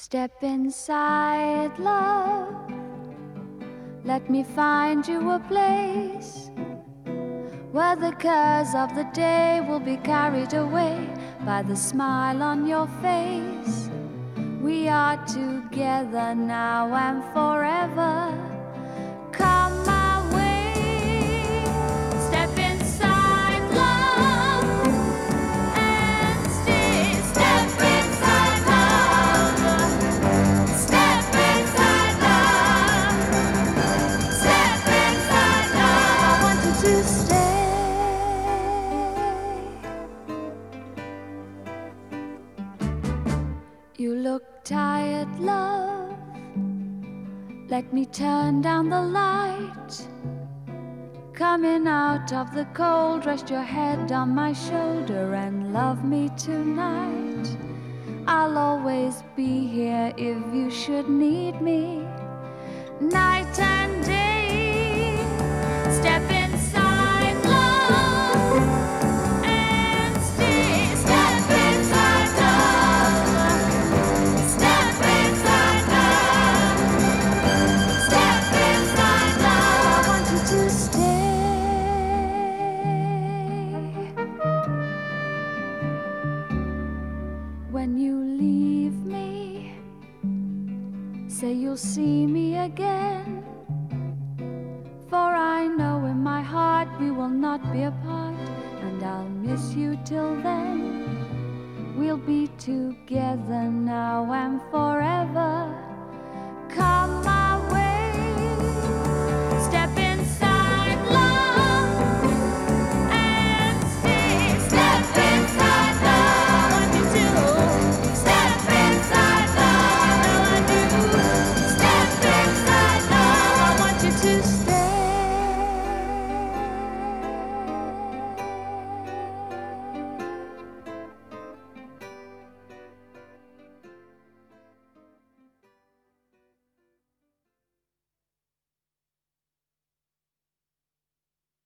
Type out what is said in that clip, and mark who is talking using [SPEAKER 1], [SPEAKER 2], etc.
[SPEAKER 1] Step inside, love. Let me find you a place where the cares of the day will be carried away by the smile on your face. We are together now and forever. Come my way. Step inside, love, and stay. Step inside, love. Step inside, love. Step inside, love. I want you to stay. You look tired, love. Let me turn down the light. Coming out of the cold, rest your head on my shoulder and love me tonight. I'll always be here if you should need me, night and day. Step inside, love, and stay. Step inside, love. Step inside, love. Step inside, love. I want you to stay. When you leave me, say you'll see me again. For I know in my heart we will not be apart, and I'll miss you till then. We'll be together now and forever.